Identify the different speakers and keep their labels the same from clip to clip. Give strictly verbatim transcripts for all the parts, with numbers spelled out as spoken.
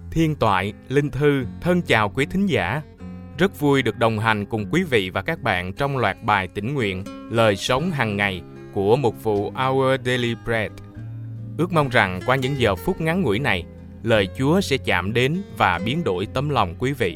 Speaker 1: Thiên Toại, Linh Thư thân chào quý thính giả. Rất vui được đồng hành cùng quý vị và các bạn trong loạt bài tĩnh nguyện Lời sống hàng ngày của mục vụ Our Daily Bread. Ước mong rằng qua những giờ phút ngắn ngủi này, lời Chúa sẽ chạm đến và biến đổi tấm lòng quý vị.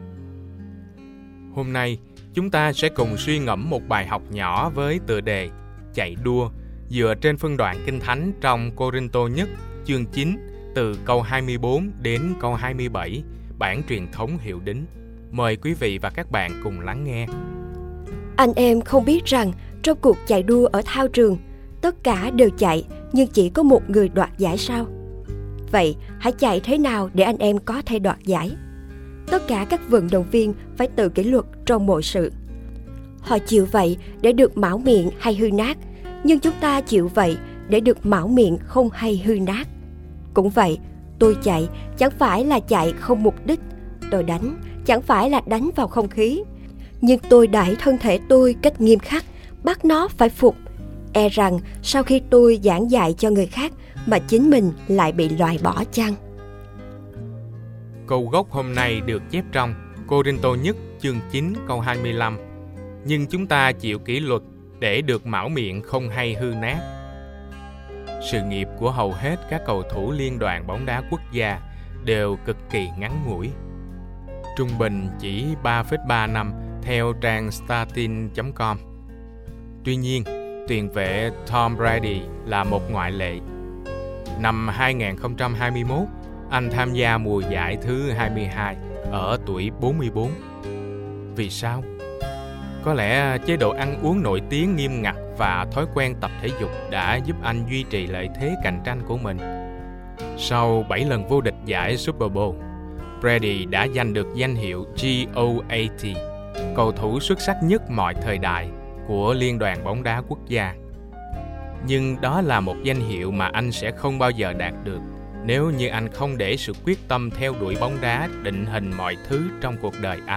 Speaker 1: Hôm nay, chúng ta sẽ cùng suy ngẫm một bài học nhỏ với tựa đề Chạy đua, dựa trên phân đoạn Kinh Thánh trong Cô-rinh-tô nhất chương chín từ câu hai mươi bốn đến câu hai mươi bảy, bản truyền thống Hiệu Đính. Mời quý vị và các bạn cùng lắng nghe.
Speaker 2: Anh em không biết rằng trong cuộc chạy đua ở thao trường, tất cả đều chạy nhưng chỉ có một người đoạt giải sao? Vậy hãy chạy thế nào để anh em có thể đoạt giải? Tất cả các vận động viên phải tự kỷ luật trong mọi sự. Họ chịu vậy để được mão miệng hay hư nát, nhưng chúng ta chịu vậy để được mão miệng không hay hư nát. Cũng vậy, tôi chạy chẳng phải là chạy không mục đích, tôi đánh chẳng phải là đánh vào không khí, nhưng tôi đẩy thân thể tôi cách nghiêm khắc, bắt nó phải phục. E rằng sau khi tôi giảng dạy cho người khác mà chính mình lại bị loại bỏ chăng?
Speaker 1: Câu gốc hôm nay được chép trong Cô-rinh-tô nhất chương chín câu hai mươi lăm. Nhưng chúng ta chịu kỷ luật để được mão miệng không hay hư nát. Sự nghiệp của hầu hết các cầu thủ liên đoàn bóng đá quốc gia đều cực kỳ ngắn ngủi. Trung bình chỉ ba phẩy ba năm theo trang Statin chấm com. Tuy nhiên, tiền vệ Tom Brady là một ngoại lệ. Năm hai không hai mốt, anh tham gia mùa giải thứ hai mươi hai ở tuổi bốn mươi bốn. Vì sao? Có lẽ chế độ ăn uống nổi tiếng nghiêm ngặt và thói quen tập thể dục đã giúp anh duy trì lợi thế cạnh tranh của mình. Sau bảy lần vô địch giải Super Bowl, Brady đã giành được danh hiệu G O A T, cầu thủ xuất sắc nhất mọi thời đại của Liên đoàn bóng đá quốc gia. Nhưng đó là một danh hiệu mà anh sẽ không bao giờ đạt được nếu như anh không để sự quyết tâm theo đuổi bóng đá định hình mọi thứ trong cuộc đời anh.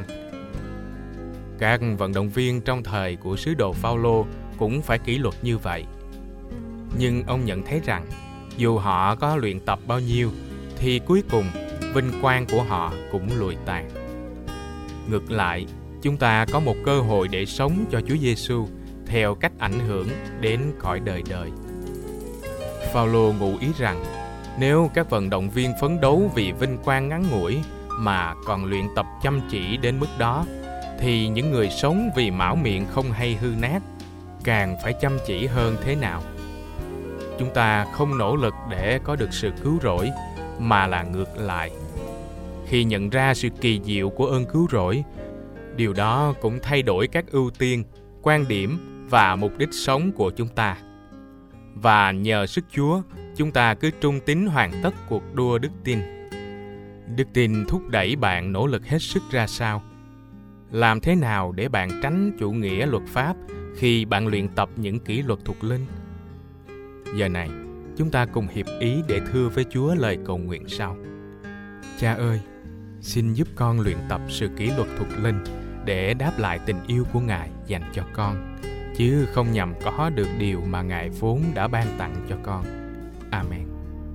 Speaker 1: Các vận động viên trong thời của sứ đồ Phao-lô cũng phải kỷ luật như vậy. Nhưng ông nhận thấy rằng dù họ có luyện tập bao nhiêu thì cuối cùng vinh quang của họ cũng lụi tàn. Ngược lại, chúng ta có một cơ hội để sống cho Chúa Giêsu theo cách ảnh hưởng đến cõi đời đời. Phao-lô ngụ ý rằng nếu các vận động viên phấn đấu vì vinh quang ngắn ngủi mà còn luyện tập chăm chỉ đến mức đó, thì những người sống vì mão miệng không hay hư nát càng phải chăm chỉ hơn thế nào. Chúng ta không nỗ lực để có được sự cứu rỗi, mà là ngược lại. Khi nhận ra sự kỳ diệu của ơn cứu rỗi, điều đó cũng thay đổi các ưu tiên, quan điểm và mục đích sống của chúng ta. Và nhờ sức Chúa, chúng ta cứ trung tín hoàn tất cuộc đua đức tin. Đức tin thúc đẩy bạn nỗ lực hết sức ra sao? Làm thế nào để bạn tránh chủ nghĩa luật pháp khi bạn luyện tập những kỷ luật thuộc linh? Giờ này, chúng ta cùng hiệp ý để thưa với Chúa lời cầu nguyện sau. Cha ơi, xin giúp con luyện tập sự kỷ luật thuộc linh để đáp lại tình yêu của Ngài dành cho con, chứ không nhằm có được điều mà Ngài vốn đã ban tặng cho con. Amen.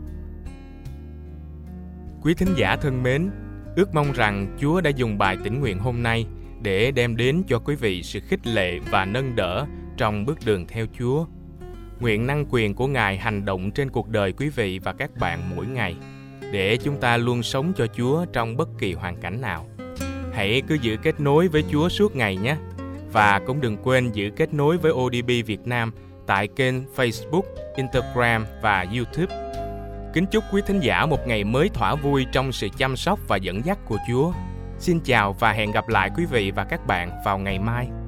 Speaker 1: Quý thính giả thân mến, ước mong rằng Chúa đã dùng bài tĩnh nguyện hôm nay để đem đến cho quý vị sự khích lệ và nâng đỡ trong bước đường theo Chúa. Nguyện năng quyền của Ngài hành động trên cuộc đời quý vị và các bạn mỗi ngày, để chúng ta luôn sống cho Chúa trong bất kỳ hoàn cảnh nào. Hãy cứ giữ kết nối với Chúa suốt ngày nhé. Và cũng đừng quên giữ kết nối với ô đê bê Việt Nam tại kênh Facebook, Instagram và YouTube. Kính chúc quý thính giả một ngày mới thỏa vui trong sự chăm sóc và dẫn dắt của Chúa. Xin chào và hẹn gặp lại quý vị và các bạn vào ngày mai.